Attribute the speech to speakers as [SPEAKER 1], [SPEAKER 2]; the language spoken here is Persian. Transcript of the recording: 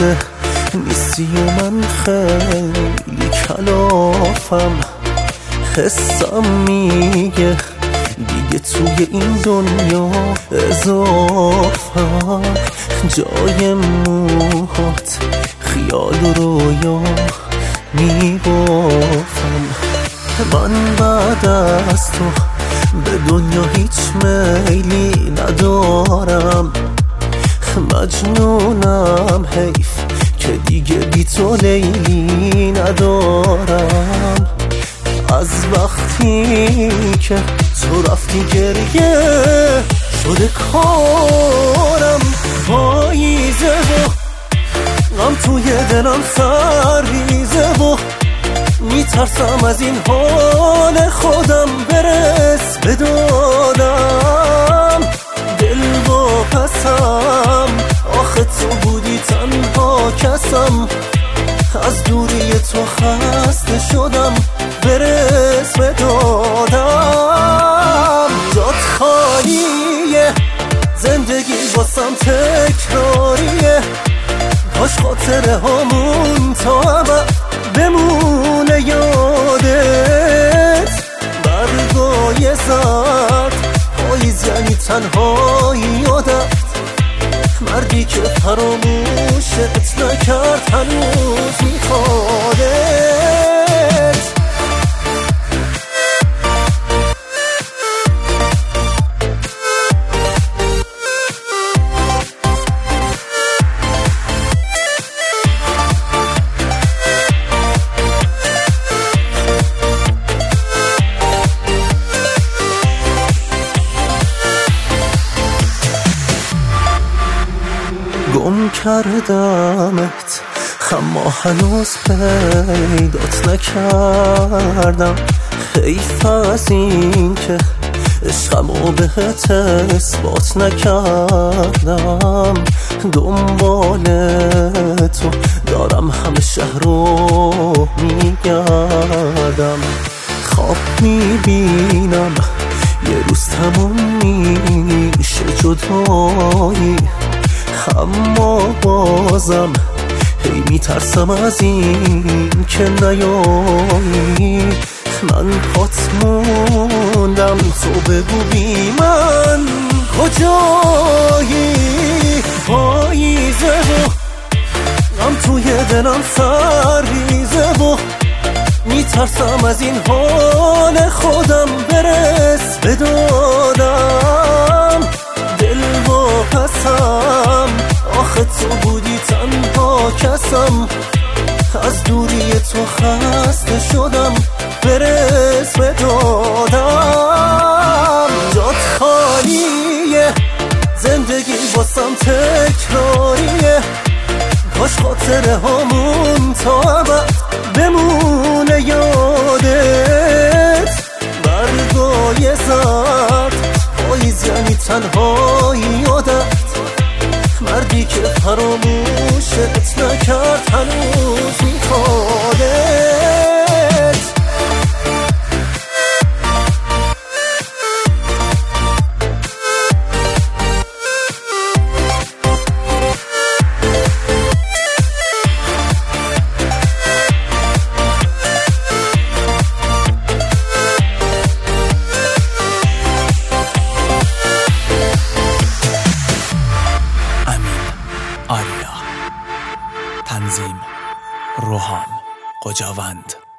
[SPEAKER 1] لحظه نیستی و من خیلی کلافم. حسم میگه دیگه توی این دنیا اضافم. جای موهات خیال و رویا میبافم. من بعد از تو به دنیا هیچ میلی ندارم. مجنونم حیف که دیگه بی تو لیلی ندارم. از وقتی که تو رفتی گریه شده کارم. پاییزه و غم توی دلم سرریزه و میترسم از این حال خودم برس به دادم. دل و پسم آخه تو بودی تنها کسم. از دوری تو خسته شدم برس به دادم. جات خالیه زندگی واسم تکراریه. کاش خاطره هامون تا ابد بمونه یادت. برگای زرد پاییز یعنی تنهایی یادت. مردی که فراموشت نکرد هنوز میخوادت. گم کردمت اما هنوز پیدات نکردم. حیف از این که عشقمو بهت اثبات نکردم. دنبال تو دارم همه شهر رو میگردم. خواب میبینم یه روز تموم میشه جدایی. اما بازم هی میترسم از این که نیایی. من پات موندم تو بگو بی من کجایی. پاییزه و غم توی دلم سرریزه و میترسم از این حال خودم برس به دادم. دل و پسم آخه تو بودی تنها کسم. از دوری تو خسته شدم برس به دادم. جات خالیه زندگی واسم تکراریه. کاش خاطره هامون تا ابد بمونه یادت. برگای زرد پاییز یعنی تنهایی یادت. مردی که فراموشت نکرد هنوز میخوادت.
[SPEAKER 2] آریا. تنظیم روحام قجاوند.